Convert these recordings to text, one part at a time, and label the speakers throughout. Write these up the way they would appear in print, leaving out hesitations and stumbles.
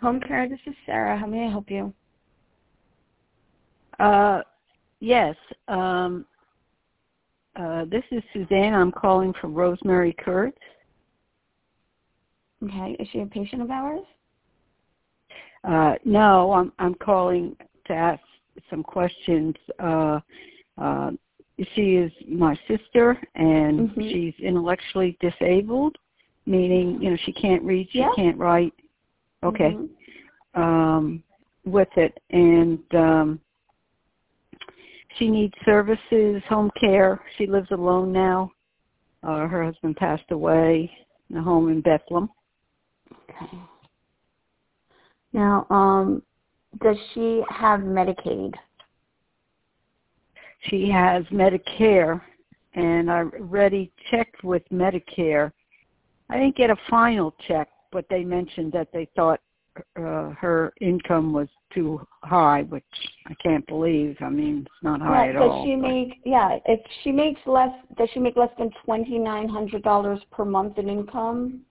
Speaker 1: Home Care, this is Sarah. How may I help you?
Speaker 2: Yes. This is Suzanne. I'm calling from Rosemary Kurtz.
Speaker 1: Okay. Is she a patient of ours?
Speaker 2: No, I'm calling to ask some questions. She is my sister, and she's intellectually disabled, meaning, she can't read, she can't write. Okay. With it. And she needs services, home care. She lives alone now. Her husband passed away in a home in Bethlehem.
Speaker 1: Okay. Now, does she have Medicaid?
Speaker 2: She has Medicare, and I already checked with Medicare. I didn't get a final check, but they mentioned that they thought her income was too high, which I can't believe. I mean, it's not high at all.
Speaker 1: If she makes less, does she make less than $2,900 per month in income?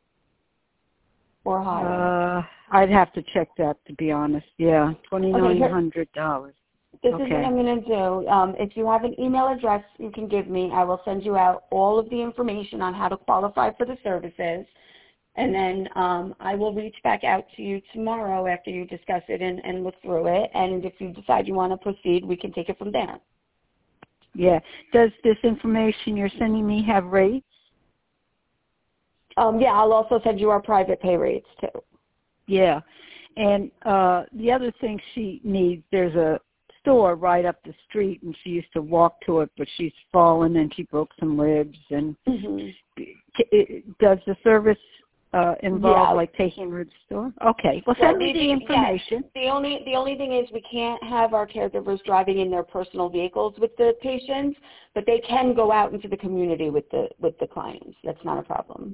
Speaker 1: Or higher?
Speaker 2: I'd have to check that, to be honest. Yeah, $2,900.
Speaker 1: This is what I'm going to do. If you have an email address you can give me, I will send you out all of the information on how to qualify for the services. And then I will reach back out to you tomorrow after you discuss it and look through it. And if you decide you want to proceed, we can take it from there.
Speaker 2: Yeah. Does this information you're sending me have rates?
Speaker 1: Yeah, I'll also send you our private pay rates, too.
Speaker 2: Yeah. And the other thing she needs, there's a store right up the street, and she used to walk to it, but she's fallen and she broke some ribs. And does the service involve like taking her to the store? Okay. Well, send me the information.
Speaker 1: Yes. The only thing is we can't have our caregivers driving in their personal vehicles with the patients, but they can go out into the community with the clients. That's not a problem.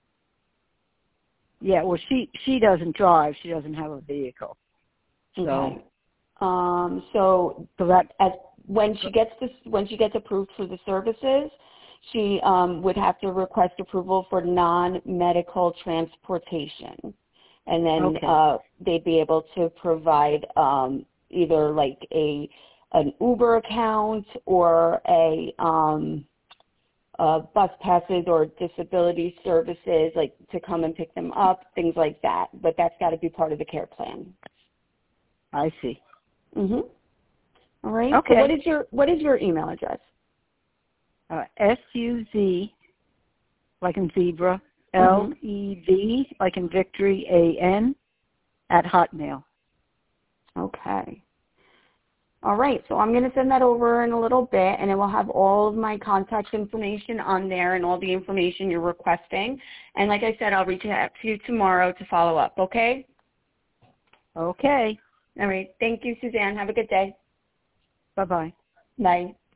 Speaker 2: Yeah. Well, she doesn't drive. She doesn't have a vehicle. So.
Speaker 1: Okay. So when she gets approved for the services, she would have to request approval for non-medical transportation, and then they'd be able to provide either like an Uber account or a bus passes or disability services, like to come and pick them up, things like that. But that's got to be part of the care plan.
Speaker 2: I see.
Speaker 1: All right.
Speaker 2: Okay.
Speaker 1: So what is your email address?
Speaker 2: SUZ, like in zebra, LEV, like in victory, AN, @Hotmail.
Speaker 1: Okay. All right. So I'm going to send that over in a little bit, and it will have all of my contact information on there and all the information you're requesting. And like I said, I'll reach out to you tomorrow to follow up. Okay?
Speaker 2: Okay.
Speaker 1: All right. Thank you, Suzanne. Have a good day.
Speaker 2: Bye-bye.
Speaker 1: Bye.